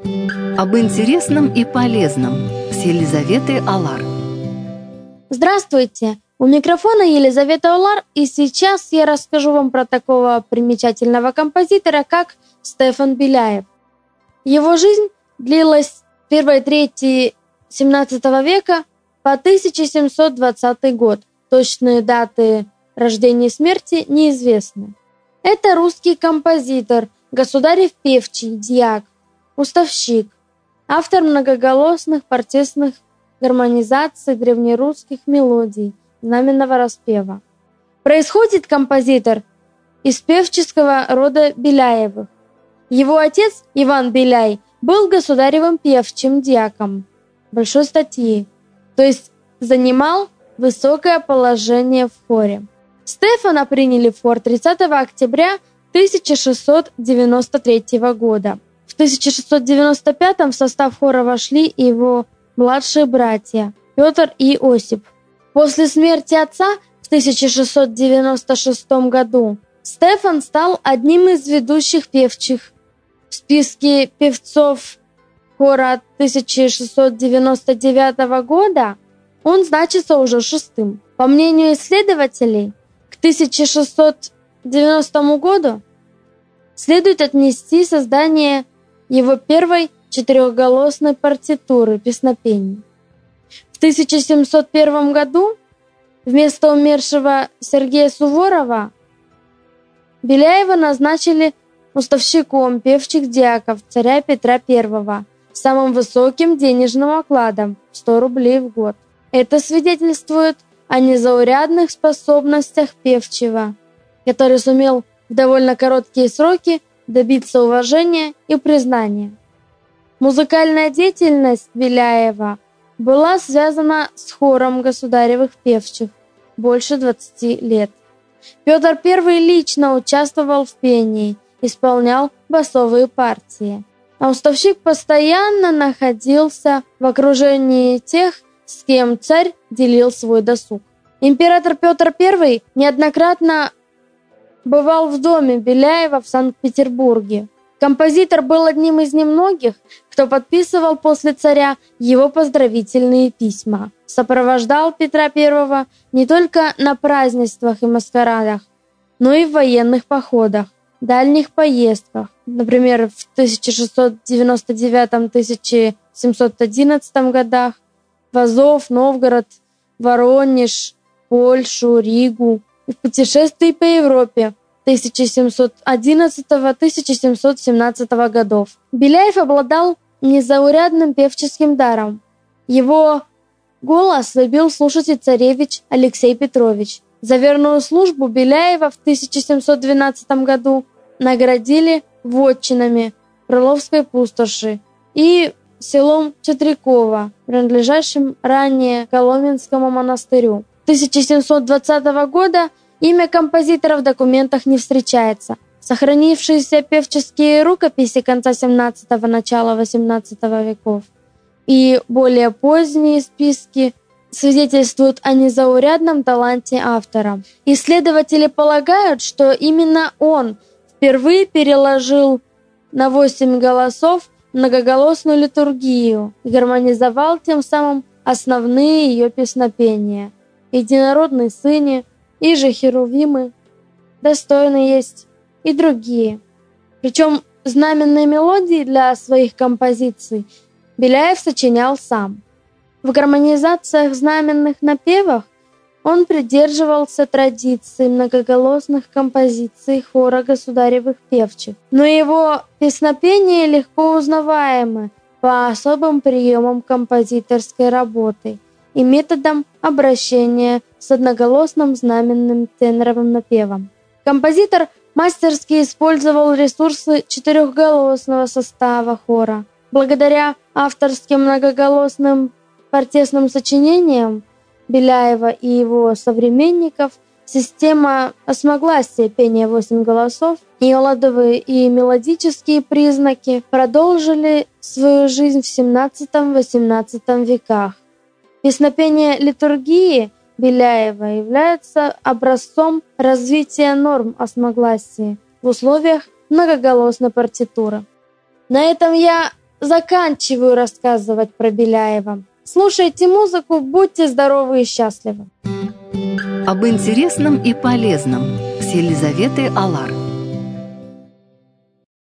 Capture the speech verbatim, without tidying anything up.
Об интересном и полезном с Елизаветой Алар. Здравствуйте! У микрофона Елизавета Алар, и сейчас я расскажу вам про такого примечательного композитора, как Стефан Беляев. Его жизнь длилась с первой трети семнадцатого века по тысяча семьсот двадцатый год. Точные даты рождения и смерти неизвестны. Это русский композитор, государев певчий, дьяк, уставщик, автор многоголосных партийных гармонизаций древнерусских мелодий, знаменного распева. Происходит композитор из певческого рода Беляевых. Его отец, Иван Беляй, был государевым певчим дьяком большой статьи, то есть занимал высокое положение в хоре. Стефана приняли в хор тридцатого октября тысяча шестьсот девяносто третьего года. В тысяча шестьсот девяносто пятом в состав хора вошли и его младшие братья Петр и Осип. После смерти отца в тысяча шестьсот девяносто шестом году Стефан стал одним из ведущих певчих. В списке певцов хора тысяча шестьсот девяносто девятого года он значится уже шестым. По мнению исследователей, к тысяча шестьсот девяностому году следует отнести создание его первой четырехголосной партитуры песнопений. В тысяча семьсот первом году вместо умершего Сергея Суворова Беляева назначили уставщиком певчих дьяков царя Петра Первого с самым высоким денежным окладом – сто рублей в год. Это свидетельствует о незаурядных способностях певчего, который сумел в довольно короткие сроки добиться уважения и признания. Музыкальная деятельность Беляева была связана с хором государевых певчих больше двадцати лет. Петр Первый лично участвовал в пении, исполнял басовые партии, а уставщик постоянно находился в окружении тех, с кем царь делил свой досуг. Император Петр Первый неоднократно бывал в доме Беляева в Санкт-Петербурге. Композитор был одним из немногих, кто подписывал после царя его поздравительные письма. Сопровождал Петра Первого не только на празднествах и маскарадах, но и в военных походах, дальних поездках. Например, в тысяча шестьсот девяносто девятом — тысяча семьсот одиннадцатом годах в Азов, Новгород, Воронеж, Польшу, Ригу, и в путешествии по Европе тысяча семьсот одиннадцатого — тысяча семьсот семнадцатого годов. Беляев обладал незаурядным певческим даром. Его голос любил слушать и царевич Алексей Петрович. За верную службу Беляева в тысяча семьсот двенадцатом году наградили вотчинами Крыловской пустоши и селом Четряково, принадлежащим ранее Коломенскому монастырю. тысяча семьсот двадцатого года имя композитора в документах не встречается. Сохранившиеся певческие рукописи конца семнадцатого — начала восемнадцатого веков и более поздние списки свидетельствуют о незаурядном таланте автора. Исследователи полагают, что именно он впервые переложил на восемь голосов многоголосную литургию и гармонизовал тем самым основные ее песнопения. «Единородный Сыне», и же «Херувимы», «Достойны есть» и другие. Причем знаменные мелодии для своих композиций Беляев сочинял сам. В гармонизациях знаменных напевов он придерживался традиции многоголосных композиций хора государевых певчих, но его песнопения легко узнаваемы по особым приемам композиторской работы и методам обращения с одноголосным знаменным теноровым напевом. Композитор мастерски использовал ресурсы четырехголосного состава хора. Благодаря авторским многоголосным партийным сочинениям Беляева и его современников система осмогласия пения восемь голосов и ладовые и мелодические признаки продолжили свою жизнь в семнадцатом-восемнадцатом веках. Песнопение литургии Беляева является образцом развития норм осмогласия в условиях многоголосной партитуры. На этом я заканчиваю рассказывать про Беляева. Слушайте музыку, будьте здоровы и счастливы. Об интересном и полезном с Елизаветой Алар.